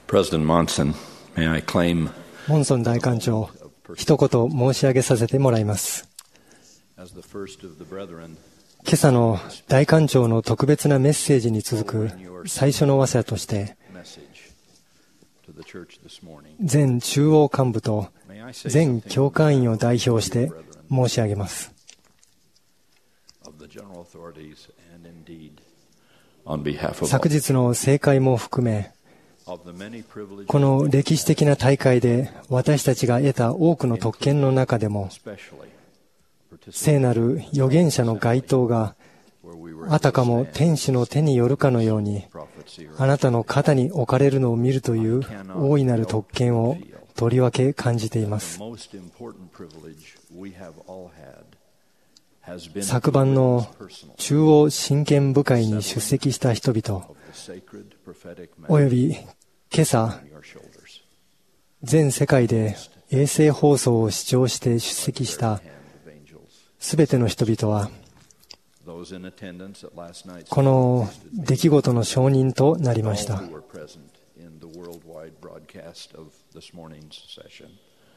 President Monson, may I claim モンソン大官長、一言申し上げさせてもらいます。 as the first of the brethren, 今朝の大官長の特別なメッセージに続く最初の話者として、 message to the church this morning. 全中央幹部と May I say 全 something 教会員を代表して申し上げます。 of the general authorities and indeed on behalf of 昨 all 日の盛会も含め、 of the many privileges, この歴史的な大会で私たちが得た多くの特権の中でも、 especially 聖なる預言者の該当が where we were あたかも天使の手によるかのように prophecy あなたの肩に置かれるのを見るという大いなる特権をとりわけ感じていま the す。 most important privilege we have all had has been 昨晩の personal 中央親権部会に出席した人々 of the sacred prophetic お message よび今朝 on your shoulders. 全世界で衛星放送を視聴して出席した Hand of angels. すべての人々は Those in attendance at last night's この出来事の証人となりまし all た。 who were present in the worldwide broadcast of this morning's session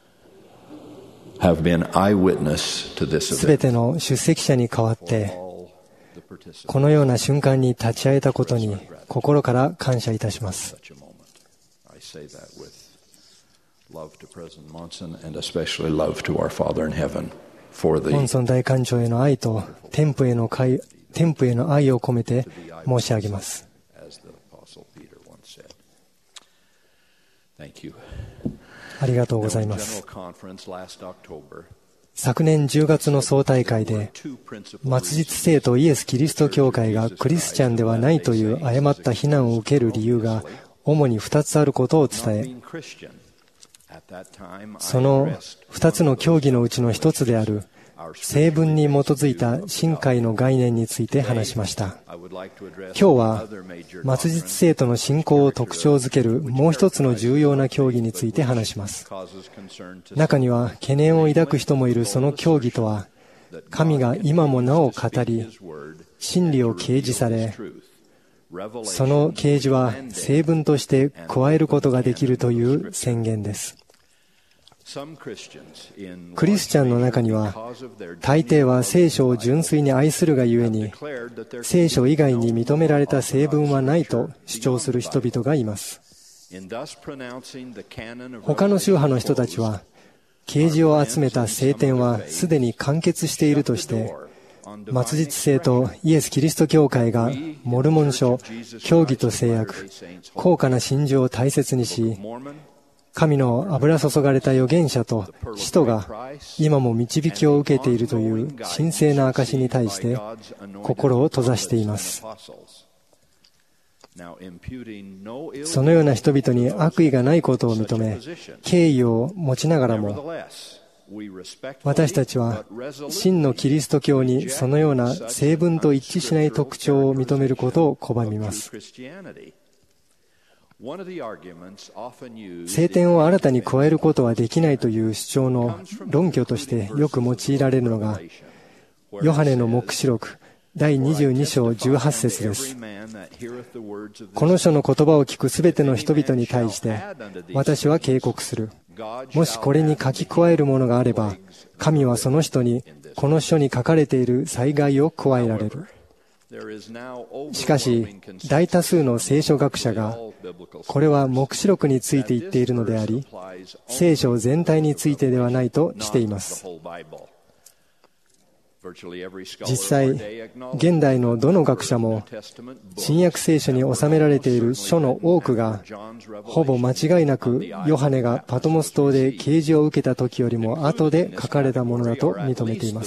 have been eyewitness to this すべ event. ての出席者に代わって All the participants このような瞬間に立ち会えたことに心から感謝いたします。 such a moment. I say that with love to President Monson and especially love to our Father in heaven for モン the ソン大官長への愛と天父への愛を込めて申し上げます。 as the Apostle Peter once said. Thank you. ありがとうござい At ま the す。 General Conference last October, 昨年10月の総大会で two principal 末日聖徒イエス・キリスト教会がクリスチャンではないという誤った非難を受ける理由が主に2つあることを伝 not え、 being Christian. At that time, I その addressed 2つの教義のうちの1つである our 聖文に基づいた神解の概念について話しました。 I would like to address 今日は other major 末日聖徒の信仰を特徴づけるもう一つの重要な教義について話します。 causes concern to 中には懸念を抱く人もいるその教義とは、神が今もなお語り、 His word 真理を掲示され、 truth. その啓示は聖文として加えることができるという宣言です。 Some Christians in クリスチャンの中には、 because of their 大抵は聖書を純粋に愛するがゆえに、 declared that their 聖書以外に認められた聖文はないと主張する人々がいます。 in thus pronouncing the canon of 他の宗派の人たちは、啓示を集めた聖典はすでに完結しているとして、末日聖とイエス・キリスト教会がモルモン書、教義と制約、高価な真珠を大切にし、 Mormon 神の油注がれた預言者と使徒が今も導きを受けているという神聖な証に対して心を閉ざしています。そのような人々に悪意がないことを認め、敬意を持ちながらも、私たちは真のキリスト教にそのような聖文と一致しない特徴を認めることを拒みます。聖典を新たに加えることはできないという主張の論拠としてよく用いられるのが、ヨハネの黙示録第22章18節です。この書の言葉を聞くすべての人々に対して、私は警告する。もしこれに書き加えるものがあれば、神はその人にこの書に書かれている災害を加えられる。しかし、大多数の聖書学者が、これは黙示録について言っているのであり、聖書全体についてではないとしています。実際、現代のどの学者も、新約聖書に収められている書の多くが、ほぼ間違いなくヨハネがパトモス島で啓示を受けた時よりも後で書かれたものだと認めています。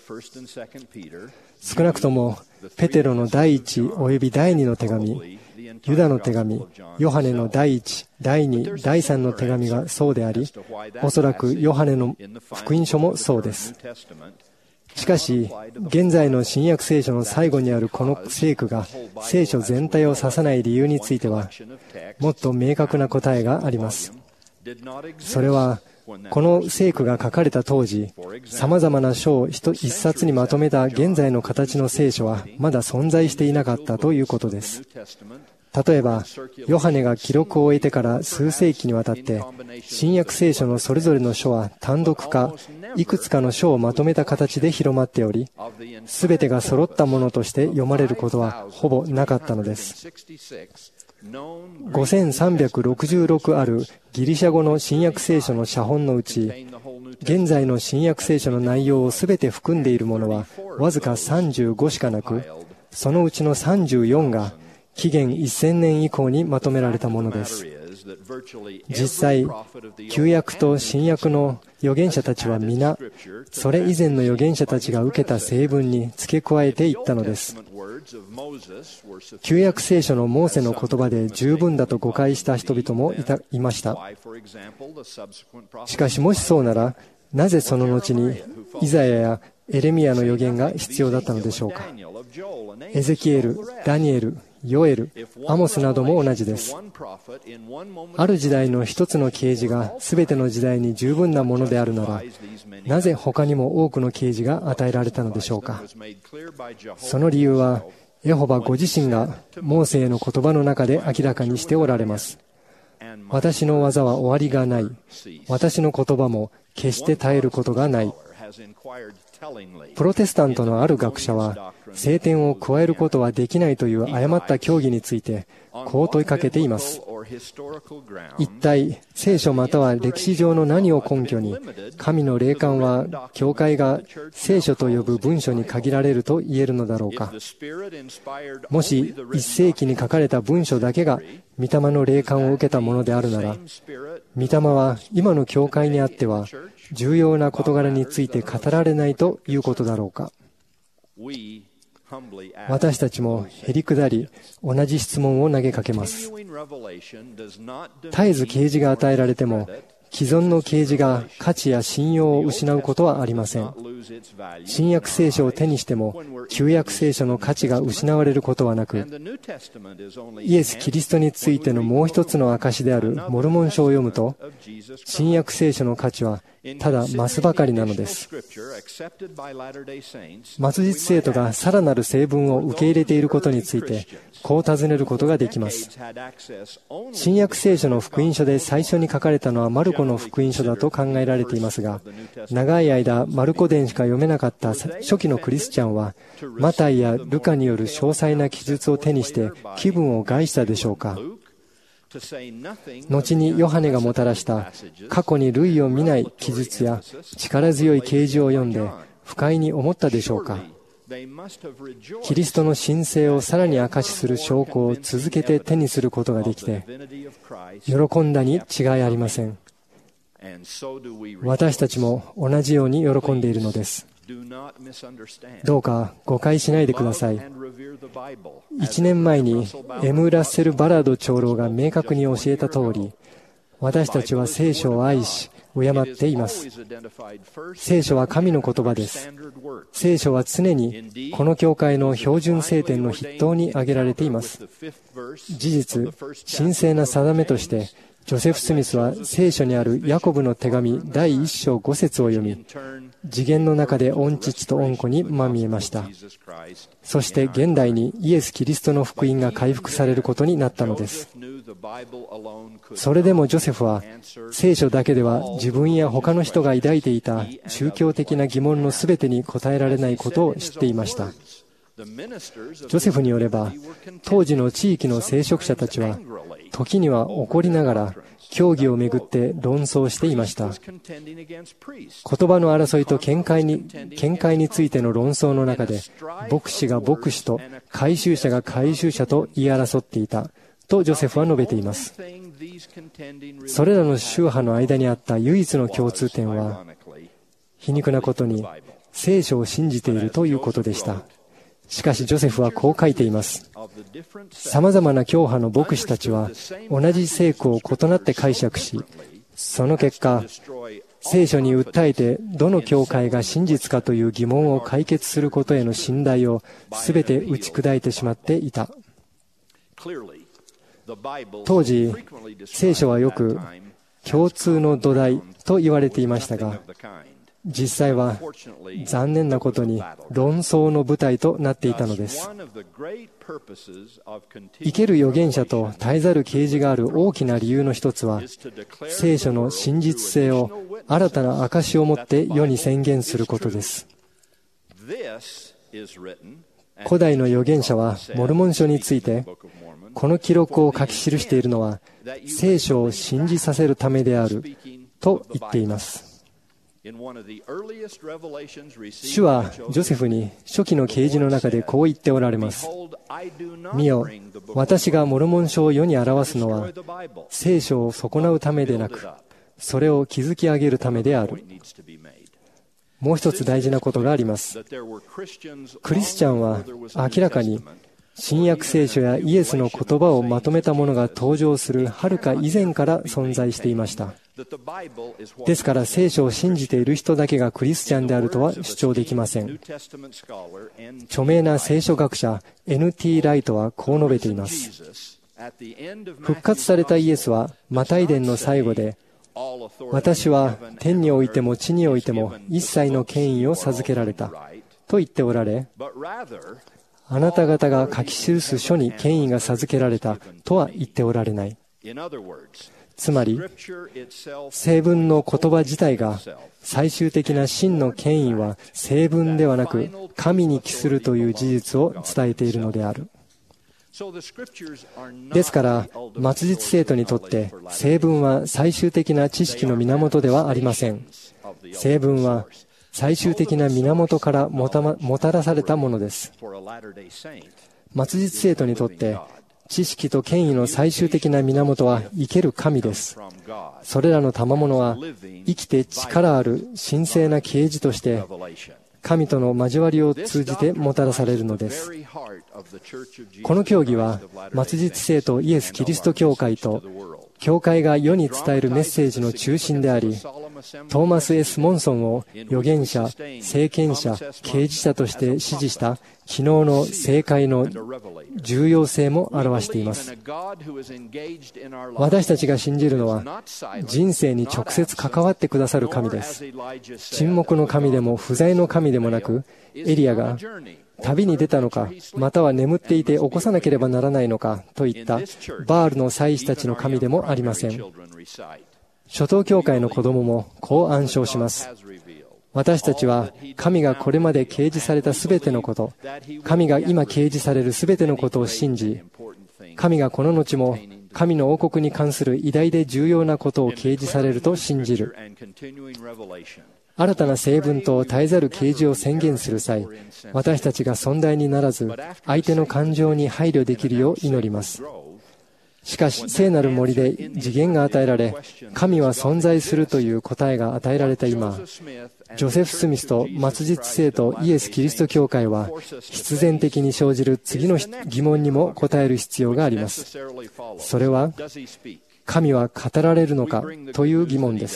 少なくとも、ペテロの第一および第二の手紙、ユダの手紙、ヨハネの第一、第二、第三の手紙がそうであり、おそらくヨハネの福音書もそうです。しかし、現在の新約聖書の最後にあるこの聖句が聖書全体を指さない理由については、もっと明確な答えがあります。それは、この聖句が書かれた当時、様々な書を一冊にまとめた現在の形の聖書はまだ存在していなかったということです。 例えば、ヨハネが記録を終えてから数世紀にわたって、新約聖書のそれぞれの書は単独か、いくつかの書をまとめた形で広まっており、すべてが揃ったものとして読まれることはほぼなかったのです。5366あるギリシャ語の新約聖書の写本のうち、現在の新約聖書の内容をすべて含んでいるものはわずか35しかなく、そのうちの34が紀元1000年以降にまとめられたものです。実際、旧約と新約の預言者たちは皆、それ以前の預言者たちが受けた聖文に付け加えていったのです。旧約聖書のモーセの言葉で十分だと誤解した人々もいました。しかしもしそうなら、なぜその後にイザヤやエレミヤの預言が必要だったのでしょうか。エゼキエル、ダニエル、ヨエル、アモスなども同じです。ある時代の一つの啓示が全ての時代に十分なものであるなら、なぜ他にも多くの啓示が与えられたのでしょうか。その理由は、エホバご自身がモーセへの言葉の中で明らかにしておられます。私の技は終わりがない。私の言葉も決して絶えることがない。プロテスタントのある学者は、聖典を加えることはできないという誤った教義について、こう問いかけています。一体、聖書または歴史上の何を根拠に、神の霊感は、教会が聖書と呼ぶ文書に限られると言えるのだろうか。もし、1世紀に書かれた文書だけが、御霊の霊感を受けたものであるなら、御霊は今の教会にあっては、重要な事柄について語られないということだろうか。私たちもへりくだり、同じ質問を投げかけます。絶えず啓示が与えられても、既存の啓示が価値や信用を失うことはありません。新約聖書を手にしても、旧約聖書の価値が失われることはなく、イエス・キリストについてのもう一つの証であるモルモン書を読むと、新約聖書の価値はただ増すばかりなのです。末日生徒がさらなる聖文を受け入れていることについて、こう尋ねることができます。新約聖書の福音書で最初に書かれたのはマルコの福音書だと考えられていますが、長い間マルコ伝しか読めなかった初期のクリスチャンは、マタイやルカによる詳細な記述を手にして気分を害したでしょうか。後にヨハネがもたらした過去に類を見ない記述や力強い啓示を読んで不快に思ったでしょうか。キリストの神聖をさらに証しする証拠を続けて手にすることができて、喜んだに違いありません。私たちも同じように喜んでいるのです。どうか誤解しないでください。1年前にM・ラッセル・バラード長老が明確に教えた通り、私たちは聖書を愛し、敬っています。聖書は神の言葉です。聖書は常にこの教会の標準聖典の筆頭に挙げられています。事実、神聖な定めとして、ジョセフ・スミスは聖書にあるヤコブの手紙第1章5節を読み、次元の中で御父と御子にまみえました。そして現代にイエス・キリストの福音が回復されることになったのです。それでもジョセフは聖書だけでは自分や他の人が抱いていた宗教的な疑問のすべてに答えられないことを知っていました。ジョセフによれば、当時の地域の聖職者たちは時には怒りながら教義をめぐって論争していました。言葉の争いと見解についての論争の中で、牧師が牧師と改宗者が改宗者と言い争っていたとジョセフは述べています。それらの宗派の間にあった唯一の共通点は、皮肉なことに聖書を信じているということでした。しかしジョセフはこう書いています。様々な教派の牧師たちは同じ聖句を異なって解釈し、その結果、聖書に訴えてどの教会が真実かという疑問を解決することへの信頼を全て打ち砕いてしまっていた。当時、聖書はよく共通の土台と言われていましたが、 実際は残念なことに論争の舞台となっていたのです。生ける預言者と絶えざる啓示がある大きな理由の一つは、聖書の真実性を新たな証をもって世に宣言することです。古代の預言者はモルモン書について、この記録を書き記しているのは聖書を信じさせるためであると言っています。主はジョセフに初期の啓示の中でこう言っておられます。見よ、私がモルモン書を世に表すのは聖書を損なうためでなく、それを築き上げるためである。もう一つ大事なことがあります。クリスチャンは明らかに新約聖書やイエスの言葉をまとめたものが登場するはるか以前から存在していました。ですから聖書を信じている人だけがクリスチャンであるとは主張できません。著名な聖書学者 N.T. ライトはこう述べています。復活されたイエスはマタイ伝の最後で、私は天においても地においても一切の権威を授けられたと言っておられ、あなた方が書き記す書に権威が授けられたとは言っておられない。つまり、聖文の言葉自体が最終的な真の権威は聖文ではなく神に帰するという事実を伝えているのである。ですから、末日生徒にとって聖文は最終的な知識の源ではありません。聖文は最終的な源からもたらされたものです。末日生徒にとって知識と権威の最終的な源は生ける神です。それらの賜物は生きて力ある神聖な啓示として神との交わりを通じてもたらされるのです。この教義は末日生徒イエス・キリスト教会と教会が世に伝えるメッセージの中心であり、トーマス・ S・モンソンを預言者、聖賢者、啓示者として支持した昨日の聖会の重要性も表しています。私たちが信じるのは人生に直接関わってくださる神です。沈黙の神でも不在の神でもなく、エリアが旅に出たのか、または眠っていて起こさなければならないのかといったバールの祭司たちの神でもありません。初等教会の子供もこう暗唱します。私たちは神がこれまで掲示されたすべてのこと、神が今掲示されるすべてのことを信じ、神がこの後も神の王国に関する偉大で重要なことを掲示されると信じる。新たな聖文と絶えざる啓示を宣言する際、私たちが尊大にならず、相手の感情に配慮できるよう祈ります。しかし、聖なる森で次元が与えられ、神は存在するという答えが与えられた今、ジョセフ・スミスと末日生徒イエス・キリスト教会は、必然的に生じる次の疑問にも答える必要があります。それは、神は語られるのかという疑問です。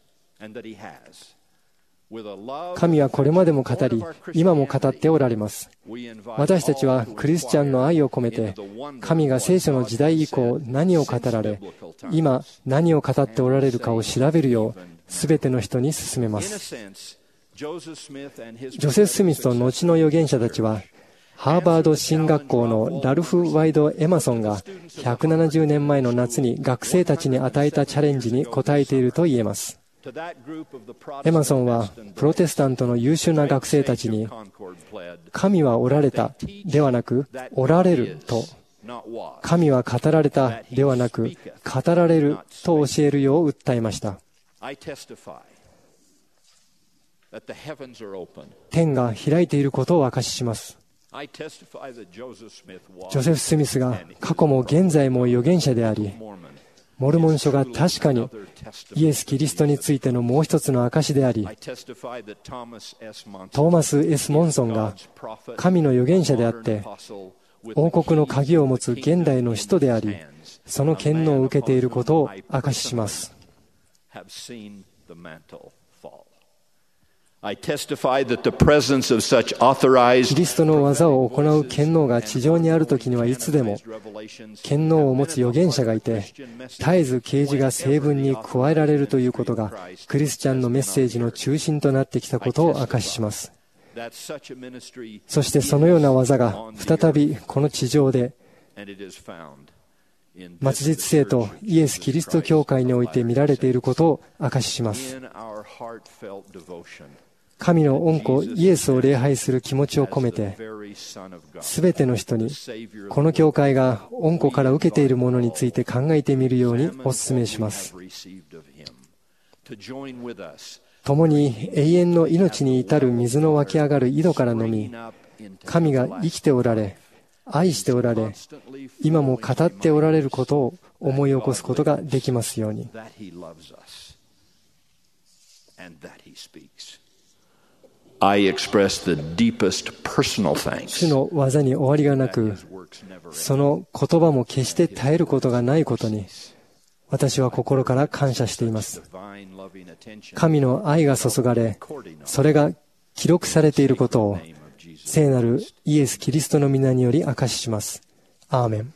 神はこれまでも語り、今も語っておられます。私たちはクリスチャンの愛を込めて、神が聖書の時代以降何を語られ、今何を語っておられるかを調べるよう、すべての人に勧めます。ジョセフ・スミスと後の預言者たちは、ハーバード神学校のラルフ・ワイド・エマソンが170年前の夏に学生たちに与えたチャレンジに応えていると言えます。エマソンはプロテスタントの優秀な学生たちに、神はおられたではなくおられると、神は語られたではなく語られると教えるよう訴えました。天が開いていることを証しします。ジョセフ・スミスが過去も現在も預言者であり、モルモン書が確かにイエス・キリストについてのもう一つの証であり、トーマス・ S・モンソンが神の預言者であって、王国の鍵を持つ現代の使徒であり、その権能を受けていることを証しします。 I testify that the presence of such authorized キリストの技を行う権能が地上にあるときにはいつでも権能を持つ預言者がいて、絶えず啓示が成分に加えられるということがクリスチャンのメッセージの中心となってきたことを証しします。そしてそのような技が再びこの地上で末日聖とイエス・キリスト教会において見られていることを証しします。神の御子イエスを礼拝する気持ちを込めて、すべての人にこの教会が御子から受けているものについて考えてみるようにお勧めします。共に永遠の命に至る水の湧き上がる井戸から飲み、神が生きておられ、愛しておられ、今も語っておられることを思い起こすことができますように。主の技に終わりがなく、その言葉も決して絶えることがないことに、私は心から感謝しています。神の愛が注がれ、それが記録されていることを、聖なるイエス・キリストの皆により証しします。アーメン。